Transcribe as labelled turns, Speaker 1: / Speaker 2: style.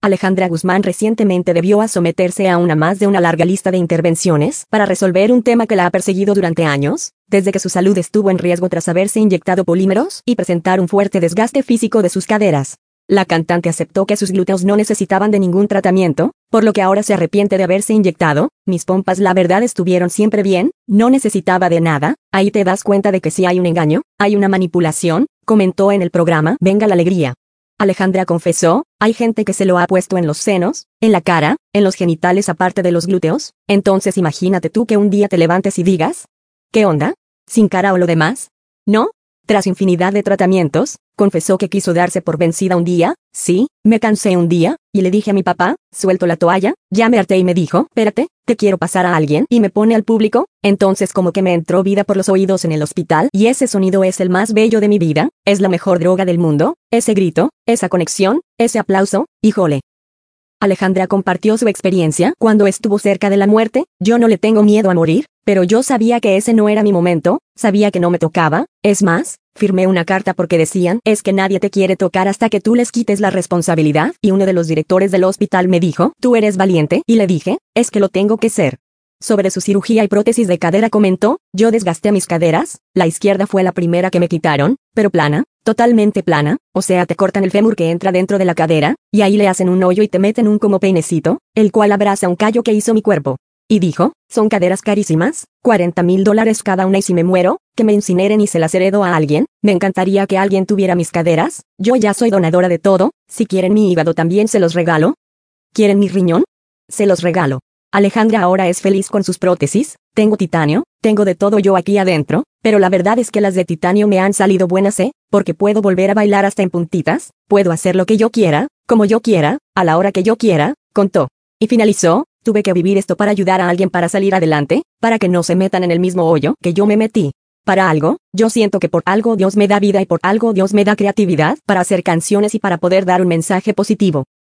Speaker 1: Alejandra Guzmán recientemente debió someterse a más de una larga lista de intervenciones para resolver un tema que la ha perseguido durante años, desde que su salud estuvo en riesgo tras haberse inyectado polímeros y presentar un fuerte desgaste físico de sus caderas. La cantante aceptó que sus glúteos no necesitaban de ningún tratamiento, por lo que ahora se arrepiente de haberse inyectado. Mis pompas la verdad estuvieron siempre bien, no necesitaba de nada. Ahí te das cuenta de que sí hay un engaño, hay una manipulación, comentó en el programa Venga la Alegría. Alejandra confesó, hay gente que se lo ha puesto en los senos, en la cara, en los genitales aparte de los glúteos, entonces imagínate tú que un día te levantes y digas, ¿qué onda? ¿Sin cara o lo demás? ¿No? Tras infinidad de tratamientos, confesó que quiso darse por vencida un día. Sí, me cansé un día, y le dije a mi papá, suelto la toalla, ya me harté y me dijo, espérate, te quiero pasar a alguien y me pone al público. Entonces como que me entró vida por los oídos en el hospital y ese sonido es el más bello de mi vida, es la mejor droga del mundo, ese grito, esa conexión, ese aplauso, híjole. Alejandra compartió su experiencia cuando estuvo cerca de la muerte. Yo no le tengo miedo a morir, pero yo sabía que ese no era mi momento, sabía que no me tocaba, es más, firmé una carta porque decían, es que nadie te quiere tocar hasta que tú les quites la responsabilidad, y uno de los directores del hospital me dijo, tú eres valiente, y le dije, es que lo tengo que ser. Sobre su cirugía y prótesis de cadera comentó, yo desgasté mis caderas, la izquierda fue la primera que me quitaron, pero plana, totalmente plana, o sea te cortan el fémur que entra dentro de la cadera, y ahí le hacen un hoyo y te meten un como peinecito, el cual abraza un callo que hizo mi cuerpo. Y dijo, son caderas carísimas, $40,000 cada una y si me muero, que me incineren y se las heredo a alguien, me encantaría que alguien tuviera mis caderas, yo ya soy donadora de todo, si quieren mi hígado también se los regalo. ¿Quieren mi riñón? Se los regalo. Alejandra ahora es feliz con sus prótesis, tengo titanio, tengo de todo yo aquí adentro, pero la verdad es que las de titanio me han salido buenas, porque puedo volver a bailar hasta en puntitas, puedo hacer lo que yo quiera, como yo quiera, a la hora que yo quiera, contó. Y finalizó, tuve que vivir esto para ayudar a alguien para salir adelante, para que no se metan en el mismo hoyo que yo me metí. Para algo, yo siento que por algo Dios me da vida y por algo Dios me da creatividad para hacer canciones y para poder dar un mensaje positivo.